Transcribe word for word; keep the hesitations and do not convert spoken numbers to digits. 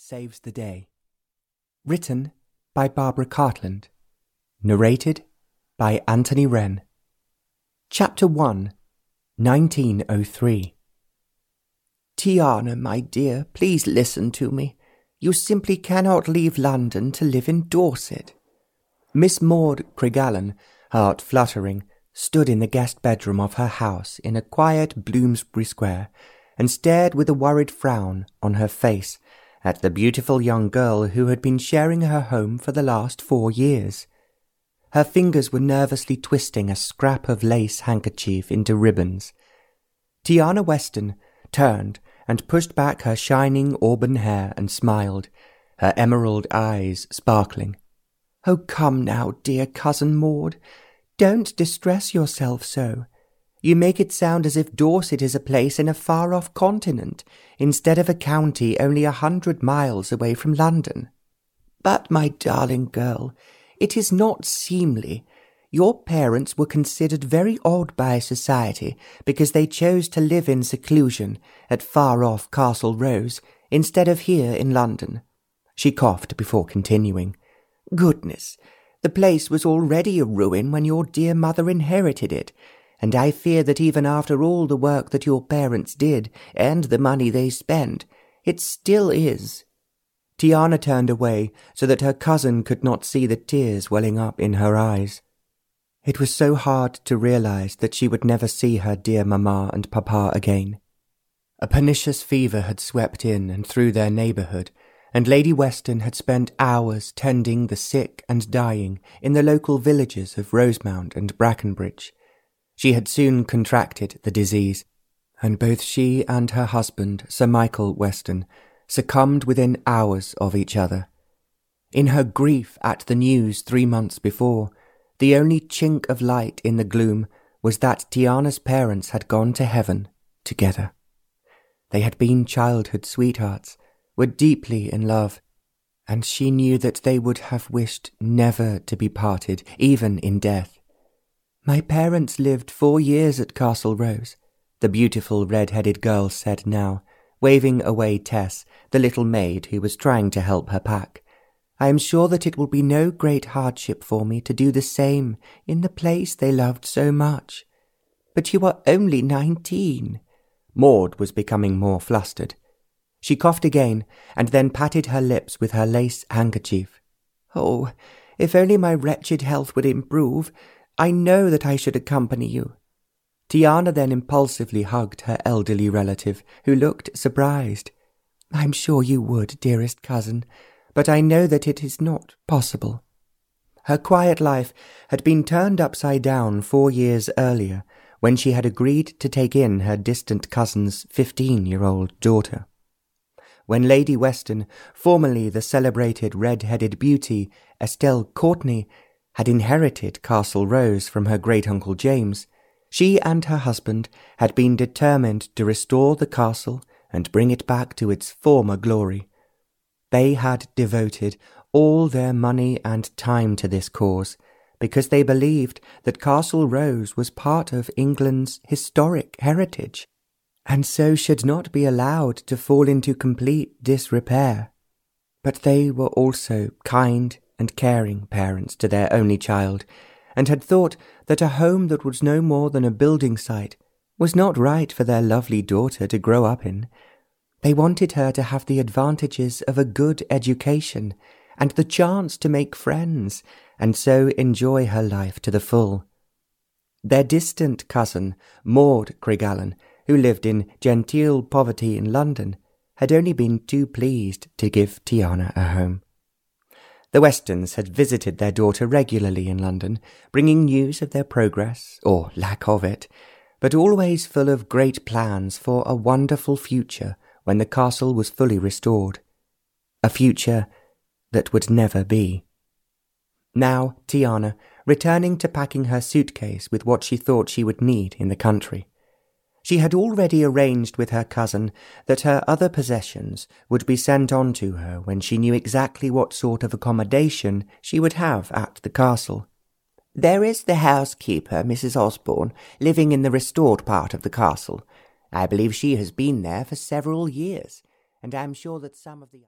Saves the Day. Written by Barbara Cartland. Narrated by Anthony Wren. Chapter one, nineteen oh three. Tiana, my dear, please listen to me. You simply cannot leave London to live in Dorset. Miss Maud Craigallon, heart fluttering, stood in the guest bedroom of her house in a quiet Bloomsbury Square and stared with a worried frown on her face at the beautiful young girl who had been sharing her home for the last four years. Her fingers were nervously twisting a scrap of lace handkerchief into ribbons. Tiana Weston turned and pushed back her shining auburn hair and smiled, her emerald eyes sparkling. "Oh, come now, dear cousin Maud. Don't distress yourself so. You make it sound as if Dorset is a place in a far-off continent, instead of a county only a hundred miles away from London. But, my darling girl, it is not seemly. Your parents were considered very odd by society because they chose to live in seclusion at far-off Castle Rose instead of here in London." She coughed before continuing. "Goodness, the place was already a ruin when your dear mother inherited it, and I fear that even after all the work that your parents did, and the money they spent, it still is." Tiana turned away so that her cousin could not see the tears welling up in her eyes. It was so hard to realize that she would never see her dear mamma and papa again. A pernicious fever had swept in and through their neighbourhood, and Lady Weston had spent hours tending the sick and dying in the local villages of Rosemount and Brackenbridge. She had soon contracted the disease, and both she and her husband, Sir Michael Weston, succumbed within hours of each other. In her grief at the news three months before, the only chink of light in the gloom was that Tiana's parents had gone to heaven together. They had been childhood sweethearts, were deeply in love, and she knew that they would have wished never to be parted, even in death. "My parents lived four years at Castle Rose," the beautiful red-headed girl said now, waving away Tess, the little maid who was trying to help her pack. "I am sure that it will be no great hardship for me to do the same in the place they loved so much." "But you are only nineteen." Maud was becoming more flustered. She coughed again, and then patted her lips with her lace handkerchief. "Oh, if only my wretched health would improve, I know that I should accompany you." Tiana then impulsively hugged her elderly relative, who looked surprised. "I'm sure you would, dearest cousin, but I know that it is not possible." Her quiet life had been turned upside down four years earlier, when she had agreed to take in her distant cousin's fifteen-year-old daughter. When Lady Weston, formerly the celebrated red-headed beauty, Estelle Courtenay, had inherited Castle Rose from her great-uncle James, she and her husband had been determined to restore the castle and bring it back to its former glory. They had devoted all their money and time to this cause, because they believed that Castle Rose was part of England's historic heritage, and so should not be allowed to fall into complete disrepair. But they were also kind and caring parents to their only child, and had thought that a home that was no more than a building site was not right for their lovely daughter to grow up in. They wanted her to have the advantages of a good education and the chance to make friends, and so enjoy her life to the full. Their distant cousin, Maud Craigallon, who lived in genteel poverty in London, had only been too pleased to give Tiana a home. The Westons had visited their daughter regularly in London, bringing news of their progress, or lack of it, but always full of great plans for a wonderful future when the castle was fully restored. A future that would never be. Now Tiana, returning to packing her suitcase with what she thought she would need in the country. She had already arranged with her cousin that her other possessions would be sent on to her when she knew exactly what sort of accommodation she would have at the castle. "There is the housekeeper, Missus Osborne, living in the restored part of the castle. I believe she has been there for several years, and I am sure that some of the..."